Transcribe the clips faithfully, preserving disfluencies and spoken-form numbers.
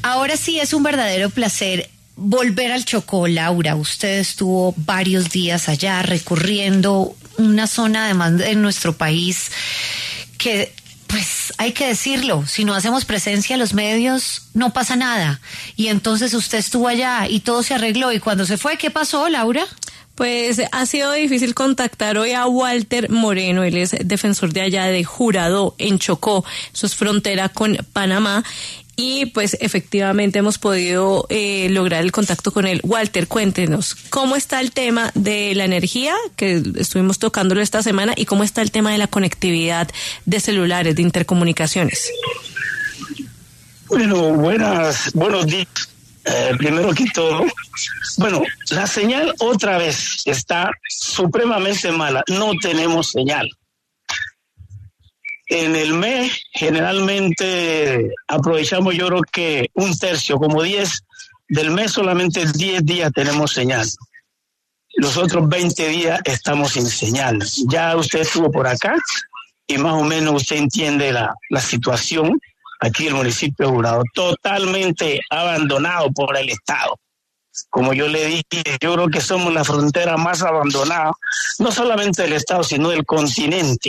ahora sí es un verdadero placer volver al Chocó, Laura. Usted estuvo varios días allá recorriendo una zona además de nuestro país que, pues hay que decirlo, si no hacemos presencia en los medios no pasa nada. Y entonces usted estuvo allá y todo se arregló. ¿Y cuando se fue, qué pasó, Laura? Pues ha sido difícil contactar hoy a Walter Moreno. Él es defensor de allá de Jurado, en Chocó, eso es frontera con Panamá. Y pues efectivamente hemos podido eh, lograr el contacto con él. Walter, cuéntenos, ¿cómo está el tema de la energía, que estuvimos tocándolo esta semana, y cómo está el tema de la conectividad de celulares, de intercomunicaciones? Bueno, buenas, buenos días. Eh, primero que todo, bueno, la señal otra vez está supremamente mala. No tenemos señal. En el mes generalmente aprovechamos, yo creo que un tercio, como diez del mes, solamente diez días tenemos señal. Los otros veinte días estamos sin señal. Ya usted estuvo por acá y más o menos usted entiende la, la situación. Aquí el municipio de Jurado, totalmente abandonado por el Estado. Como yo le dije, yo creo que somos la frontera más abandonada, no solamente del Estado, sino del continente.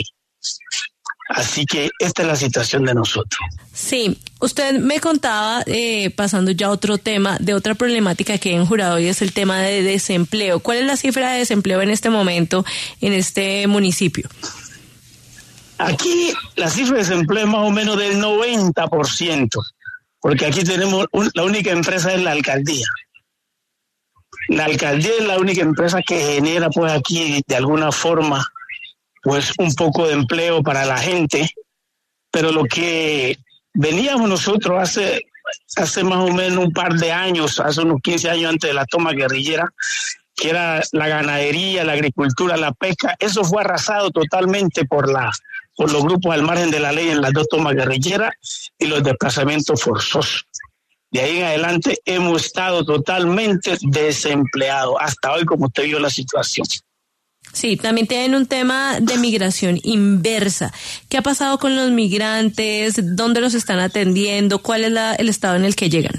Así que esta es la situación de nosotros. Sí, usted me contaba, eh, pasando ya a otro tema, de otra problemática que hay en Jurado, y es el tema de desempleo. ¿Cuál es la cifra de desempleo en este momento en este municipio? Aquí la cifra de desempleo es más o menos del noventa por ciento, porque aquí tenemos, un, la única empresa es la alcaldía. La alcaldía es la única empresa que genera pues aquí de alguna forma pues un poco de empleo para la gente, pero lo que veníamos nosotros hace, hace más o menos un par de años, hace unos quince años antes de la toma guerrillera, que era la ganadería, la agricultura, la pesca, eso fue arrasado totalmente por la por los grupos al margen de la ley en las dos tomas guerrilleras y los desplazamientos forzosos. De ahí en adelante hemos estado totalmente desempleados, hasta hoy como usted vio la situación. Sí, también tienen un tema de migración inversa. ¿Qué ha pasado con los migrantes? ¿Dónde los están atendiendo? ¿Cuál es la, el estado en el que llegan?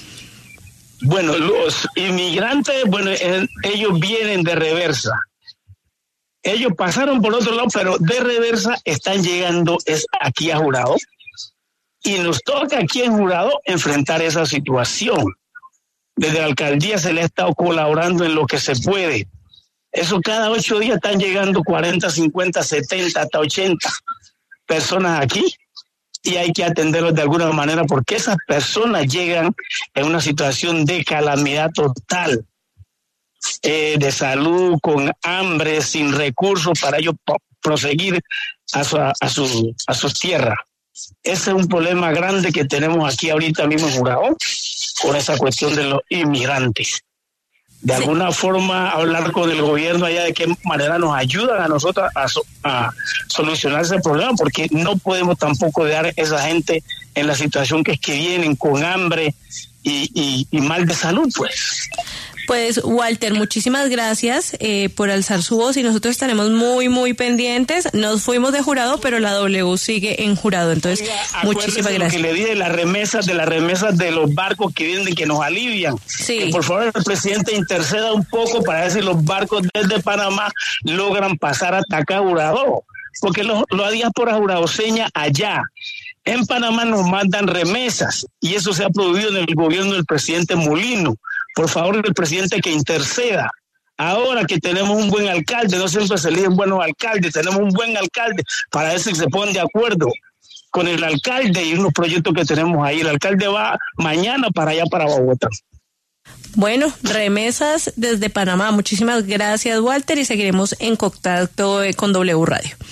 Bueno, los inmigrantes, bueno, en, ellos vienen de reversa. Ellos pasaron por otro lado, pero de reversa están llegando es aquí a Jurado. Y nos toca aquí en Jurado enfrentar esa situación. Desde la alcaldía se le ha estado colaborando en lo que se puede. Eso cada ocho días están llegando cuarenta, cincuenta, setenta, hasta ochenta personas aquí. Y hay que atenderlos de alguna manera porque esas personas llegan en una situación de calamidad total. Eh, de salud, con hambre, sin recursos para ellos po- proseguir a, su, a, su, a sus tierras. Ese es un problema grande que tenemos aquí ahorita mismo en Jurado con esa cuestión de los inmigrantes. De sí. alguna forma hablar con el gobierno allá de qué manera nos ayudan a nosotros a, so, a solucionar ese problema, porque no podemos tampoco dejar a esa gente en la situación que es que vienen con hambre y, y, y mal de salud, pues. Pues Walter, muchísimas gracias eh, por alzar su voz y nosotros estaremos muy, muy pendientes. Nos fuimos de Jurado, pero la W sigue en Jurado, entonces Oiga, muchísimas gracias. Lo que le dije de las remesas, de las remesas de los barcos que vienen, que nos alivian. Sí. Que por favor el presidente interceda un poco para ver si los barcos desde Panamá logran pasar hasta acá a Jurado, porque los, los diáspora juradoseña allá en Panamá nos mandan remesas y eso se ha producido en el gobierno del presidente Molino. Por favor, el presidente que interceda. Ahora que tenemos un buen alcalde, no siempre se eligen buenos alcaldes, tenemos un buen alcalde para ver si se ponen de acuerdo con el alcalde y unos proyectos que tenemos ahí. El alcalde va mañana para allá, para Bogotá. Bueno, remesas desde Panamá. Muchísimas gracias, Walter, y seguiremos en contacto con W Radio.